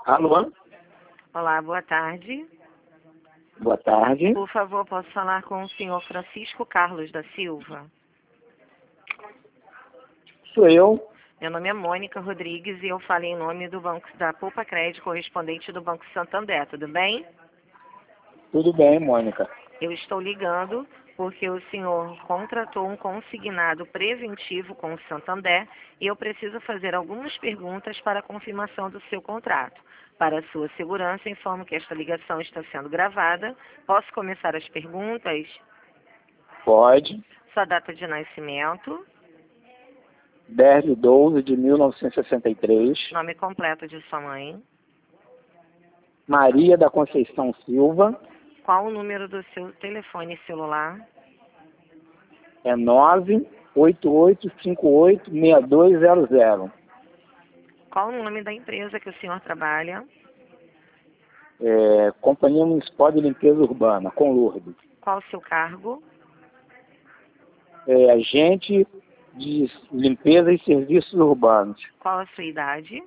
Alô? Olá, boa tarde. Boa tarde. Por favor, posso falar com o senhor Francisco Carlos da Silva? Sou eu. Meu nome é Mônica Rodrigues e eu falo em nome do Banco da Poupa Crédito, correspondente do Banco Santander, tudo bem? Tudo bem, Mônica? Eu estou ligando porque o senhor contratou um consignado preventivo com o Santander e eu preciso fazer algumas perguntas para a confirmação do seu contrato. Para a sua segurança, informo que esta ligação está sendo gravada. Posso começar as perguntas? Pode. Sua data de nascimento, 10/12 de 1963. nome completo de sua mãe, Maria da Conceição Silva. qual o número do seu telefone celular, É 988586200. qual o nome da empresa que o senhor trabalha, Companhia Municipal de Limpeza Urbana, com Lourdes. qual o seu cargo, Agente de limpeza e serviços urbanos. qual a sua idade,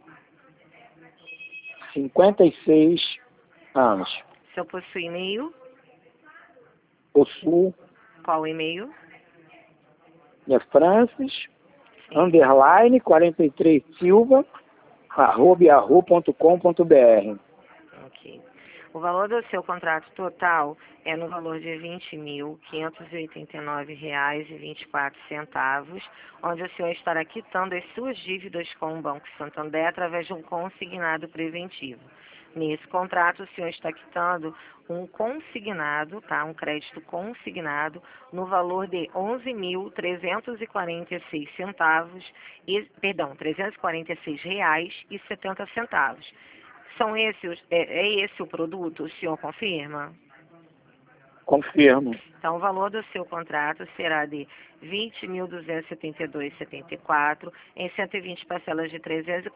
56 anos. se eu possui e-mail, Possuo. qual o e-mail, Francis, sim, _ 43 Silva, @yahoo.com.br. ok. O valor do seu contrato total é no valor de R$ 20.589,24, onde o senhor estará quitando as suas dívidas com o Banco Santander através de um consignado preventivo. Nesse contrato, o senhor está quitando um consignado, tá? Um crédito consignado no valor de R$ 11.346 R$ 346,70. São esses, é esse o produto, o senhor confirma? Confirmo. Então, o valor do seu contrato será de R$ 20.272,74 em 120 parcelas de R$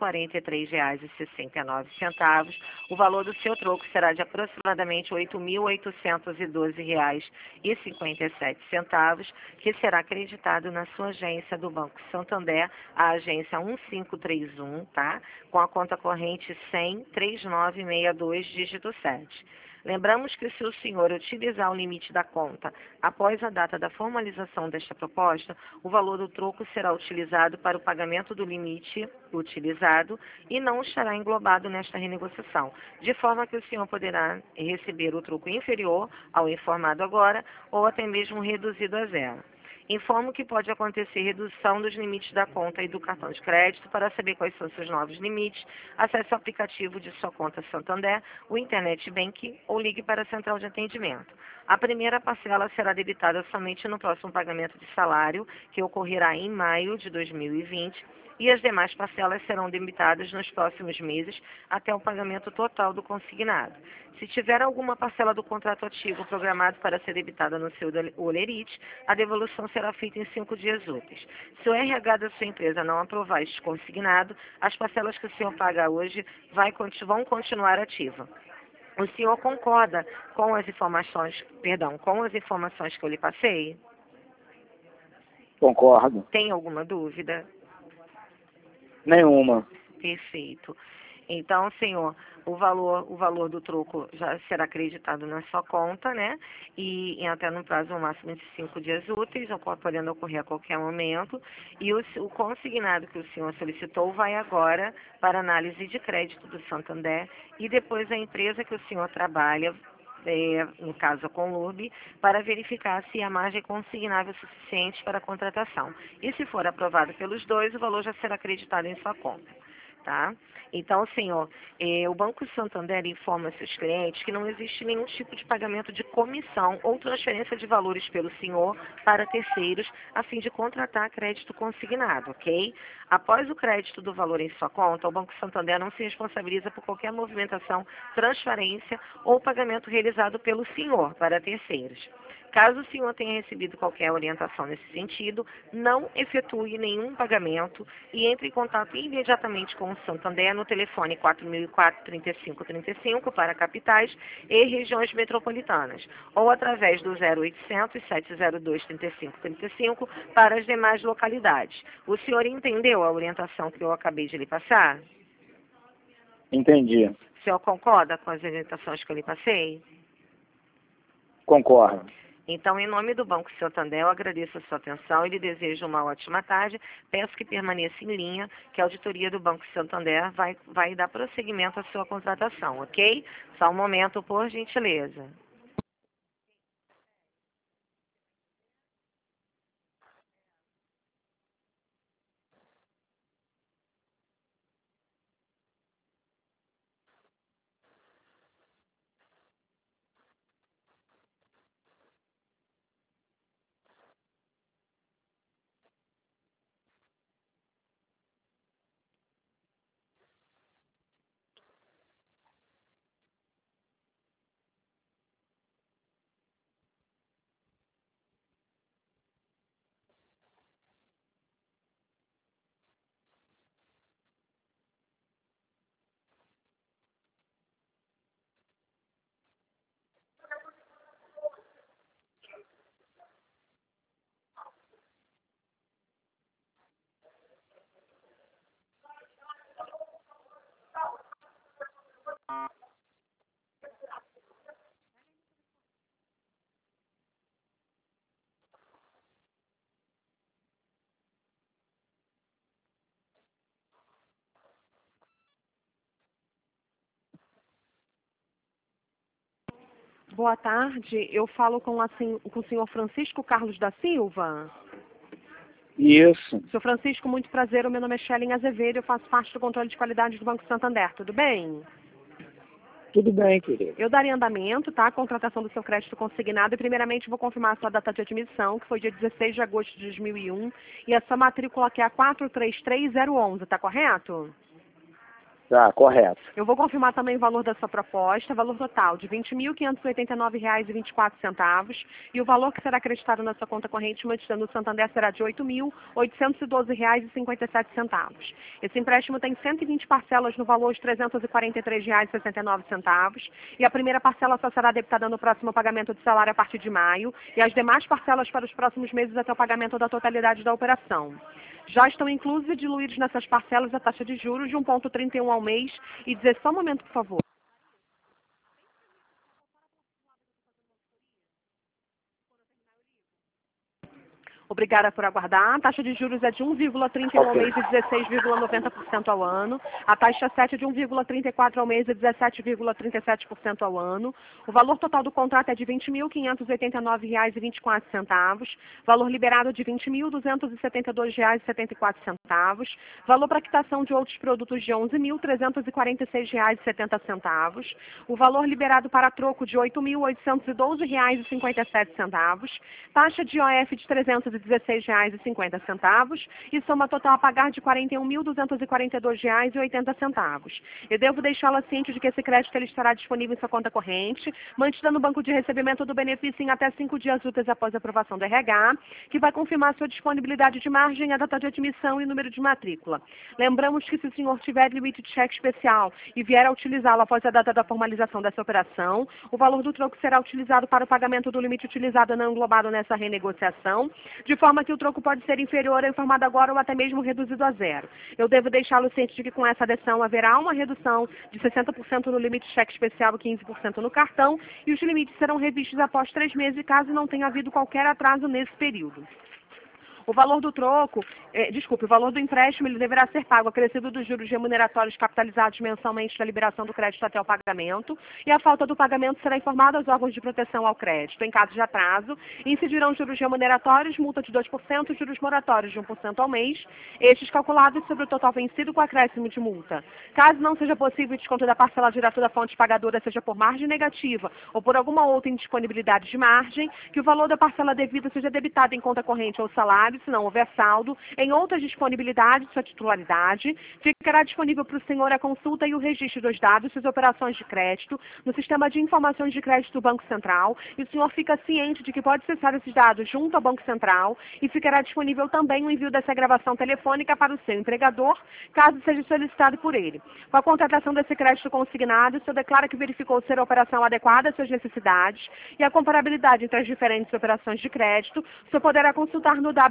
343,69. O valor do seu troco será de aproximadamente R$ 8.812,57, que será acreditado na sua agência do Banco Santander, a agência 1531, tá? Com a conta corrente 1003962, dígito 7. Lembramos que se o senhor utilizar o limite da conta após a data da formalização desta proposta, o valor do troco será utilizado para o pagamento do limite utilizado e não estará englobado nesta renegociação, de forma que o senhor poderá receber o troco inferior ao informado agora ou até mesmo reduzido a zero. Informo que pode acontecer redução dos limites da conta e do cartão de crédito. Para saber quais são seus novos limites, acesse o aplicativo de sua conta Santander, o Internet Banking ou ligue para a central de atendimento. A primeira parcela será debitada somente no próximo pagamento de salário, que ocorrerá em maio de 2020, e as demais parcelas serão debitadas nos próximos meses até o pagamento total do consignado. Se tiver alguma parcela do contrato ativo programado para ser debitada no seu holerite, a devolução será feita em 5 dias úteis. Se o RH da sua empresa não aprovar este consignado, as parcelas que o senhor paga hoje vão continuar ativas. O senhor concorda com as informações que eu lhe passei? Concordo. Tem alguma dúvida? Nenhuma. Perfeito. Então, senhor, o valor do troco já será acreditado na sua conta, né? E até no prazo máximo de 5 dias úteis, podendo ocorrer a qualquer momento. E o consignado que o senhor solicitou vai agora para análise de crédito do Santander e depois a empresa que o senhor trabalha, no caso a Conlurb, para verificar se a margem é consignável suficiente para a contratação. E se for aprovado pelos dois, o valor já será acreditado em sua conta. Tá? Então, senhor, o Banco Santander informa seus clientes que não existe nenhum tipo de pagamento de comissão ou transferência de valores pelo senhor para terceiros a fim de contratar crédito consignado, ok? Após o crédito do valor em sua conta, o Banco Santander não se responsabiliza por qualquer movimentação, transferência ou pagamento realizado pelo senhor para terceiros. Caso o senhor tenha recebido qualquer orientação nesse sentido, não efetue nenhum pagamento e entre em contato imediatamente com o Santander no telefone 4004-3535 para capitais e regiões metropolitanas, ou através do 0800 702 3535 para as demais localidades. O senhor entendeu a orientação que eu acabei de lhe passar? Entendi. O senhor concorda com as orientações que eu lhe passei? Concordo. Então, em nome do Banco Santander, eu agradeço a sua atenção e lhe desejo uma ótima tarde. Peço que permaneça em linha, que a auditoria do Banco Santander vai dar prosseguimento à sua contratação, ok? Só um momento, por gentileza. Boa tarde, eu falo com o senhor Francisco Carlos da Silva. Isso. Senhor Francisco, muito prazer, o meu nome é Shelly Azevedo, eu faço parte do controle de qualidade do Banco Santander, tudo bem? Tudo bem, querido. Eu darei andamento, tá, à contratação do seu crédito consignado e primeiramente vou confirmar a sua data de admissão, que foi dia 16 de agosto de 2001, e a sua matrícula que é a 433011, tá correto? Tá, correto. Eu vou confirmar também o valor da sua proposta, valor total de R$ 20.589,24 e o valor que será acreditado na sua conta corrente mantida no Santander será de R$ 8.812,57. Esse empréstimo tem 120 parcelas no valor de R$ 343,69 e a primeira parcela só será debitada no próximo pagamento de salário a partir de maio e as demais parcelas para os próximos meses até o pagamento da totalidade da operação. Já estão inclusos e diluídos nessas parcelas a taxa de juros de 1,31 ao mês e dizer só um momento, por favor. Obrigada por aguardar. A taxa de juros é de 1,31 ao mês e 16,90% ao ano. A taxa 7 é de 1,34 ao mês e 17,37% ao ano. O valor total do contrato é de R$ 20.589,24. Valor liberado de R$ 20.272,74. Valor para quitação de outros produtos de R$ 11.346,70. O valor liberado para troco de R$ 8.812,57. Taxa de IOF de R$ 316,50 e soma total a pagar de R$ 41.242,80. Eu devo deixá-la ciente de que esse crédito ele estará disponível em sua conta corrente, mantida no banco de recebimento do benefício em até 5 dias úteis após a aprovação do RH, que vai confirmar sua disponibilidade de margem, a data de admissão e o número de matrícula. Lembramos que se o senhor tiver limite de cheque especial e vier a utilizá-lo após a data da formalização dessa operação, o valor do troco será utilizado para o pagamento do limite utilizado não englobado nessa renegociação, de forma que o troco pode ser inferior ao informado agora ou até mesmo reduzido a zero. Eu devo deixá-lo ciente de que com essa adesão haverá uma redução de 60% no limite de cheque especial e 15% no cartão, e os limites serão revistos após 3 meses, caso não tenha havido qualquer atraso nesse período. O valor do troco, o valor do empréstimo ele deverá ser pago acrescido dos juros remuneratórios capitalizados mensalmente da liberação do crédito até o pagamento, e a falta do pagamento será informada aos órgãos de proteção ao crédito. Em caso de atraso, incidirão juros remuneratórios, multa de 2%, juros moratórios de 1% ao mês, estes calculados sobre o total vencido com acréscimo de multa. Caso não seja possível o desconto da parcela direto da fonte pagadora, seja por margem negativa ou por alguma outra indisponibilidade de margem, que o valor da parcela devida seja debitado em conta corrente ou salário, se não houver saldo, em outras disponibilidades de sua titularidade, ficará disponível para o senhor a consulta e o registro dos dados, suas operações de crédito, no sistema de informações de crédito do Banco Central, e o senhor fica ciente de que pode acessar esses dados junto ao Banco Central, e ficará disponível também o envio dessa gravação telefônica para o seu empregador, caso seja solicitado por ele. Com a contratação desse crédito consignado, o senhor declara que verificou ser a operação adequada às suas necessidades e a comparabilidade entre as diferentes operações de crédito, o senhor poderá consultar no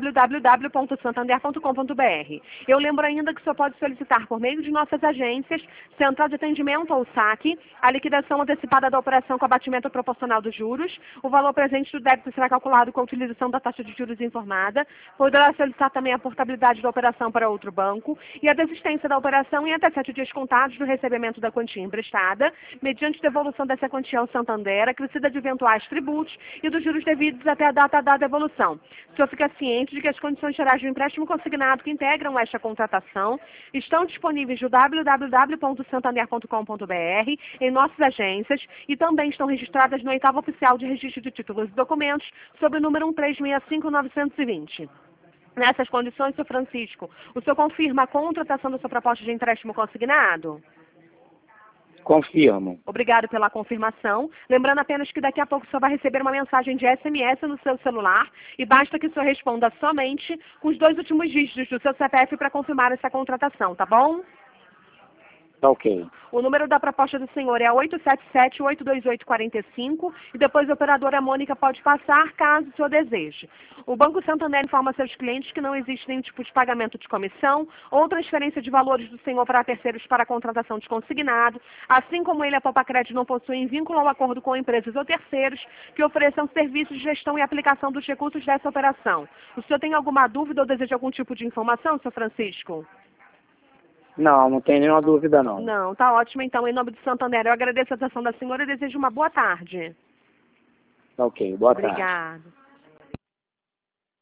www.santander.com.br. Eu lembro ainda que o senhor pode solicitar por meio de nossas agências, Central de Atendimento ou SAC, a liquidação antecipada da operação com abatimento proporcional dos juros. O valor presente do débito será calculado com a utilização da taxa de juros informada. Poderá solicitar também a portabilidade da operação para outro banco e a desistência da operação em até 7 dias contados do recebimento da quantia emprestada, mediante devolução dessa quantia ao Santander, acrescida de eventuais tributos e dos juros devidos até a data da devolução. O senhor fica ciente de que as condições gerais do empréstimo consignado que integram esta contratação estão disponíveis no www.santander.com.br, em nossas agências, e também estão registradas no 8º Oficial de Registro de Títulos e Documentos, sob o número 1365920. Nessas condições, Sr. Francisco, o senhor confirma a contratação da sua proposta de empréstimo consignado? Confirmo. Obrigado pela confirmação. Lembrando apenas que daqui a pouco o senhor vai receber uma mensagem de SMS no seu celular e basta que o senhor responda somente com os 2 últimos dígitos do seu CPF para confirmar essa contratação, tá bom? Tá ok. O número da proposta do senhor é 877-828-45 e depois a operadora Mônica pode passar, caso o senhor deseje. O Banco Santander informa seus clientes que não existe nenhum tipo de pagamento de comissão ou transferência de valores do senhor para terceiros para a contratação de consignado, assim como ele, a Popacred, não possui vínculo ao acordo com empresas ou terceiros que ofereçam serviços de gestão e aplicação dos recursos dessa operação. O senhor tem alguma dúvida ou deseja algum tipo de informação, Sr. Francisco? Não tem nenhuma dúvida, não. Não, tá ótimo. Então, em nome do Santander, eu agradeço a atenção da senhora e desejo uma boa tarde. Tá ok, boa tarde. Obrigada.